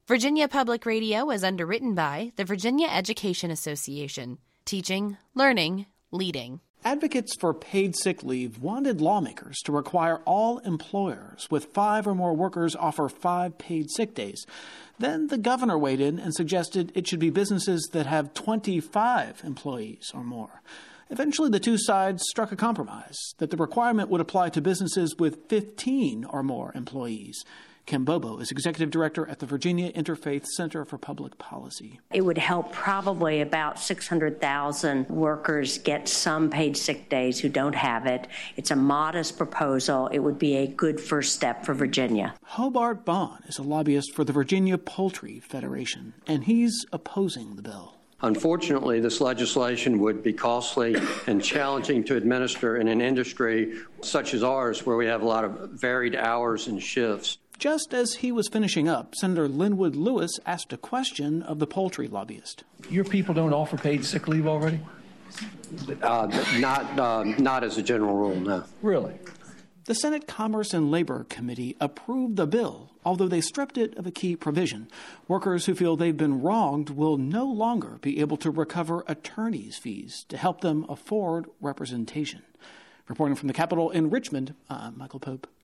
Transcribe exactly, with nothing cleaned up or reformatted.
Virginia Public Radio is underwritten by the Virginia Education Association. Teaching, learning, leading. Advocates for paid sick leave wanted lawmakers to require all employers with five or more workers offer five paid sick days. Then the governor weighed in and suggested it should be businesses that have twenty-five employees or more. Eventually, the two sides struck a compromise that the requirement would apply to businesses with fifteen or more employees. Kim Bobo is executive director at the Virginia Interfaith Center for Public Policy. It would help probably about six hundred thousand workers get some paid sick days who don't have it. It's a modest proposal. It would be a good first step for Virginia. Hobart Bond is a lobbyist for the Virginia Poultry Federation, and he's opposing the bill. Unfortunately, this legislation would be costly and challenging to administer in an industry such as ours, where we have a lot of varied hours and shifts. Just as he was finishing up, Senator Linwood Lewis asked a question of the poultry lobbyist. Your people don't offer paid sick leave already? Uh, not, uh, not as a general rule, no. Really? The Senate Commerce and Labor Committee approved the bill, although they stripped it of a key provision. Workers who feel they've been wronged will no longer be able to recover attorney's fees to help them afford representation. Reporting from the Capitol in Richmond, I'm Michael Pope.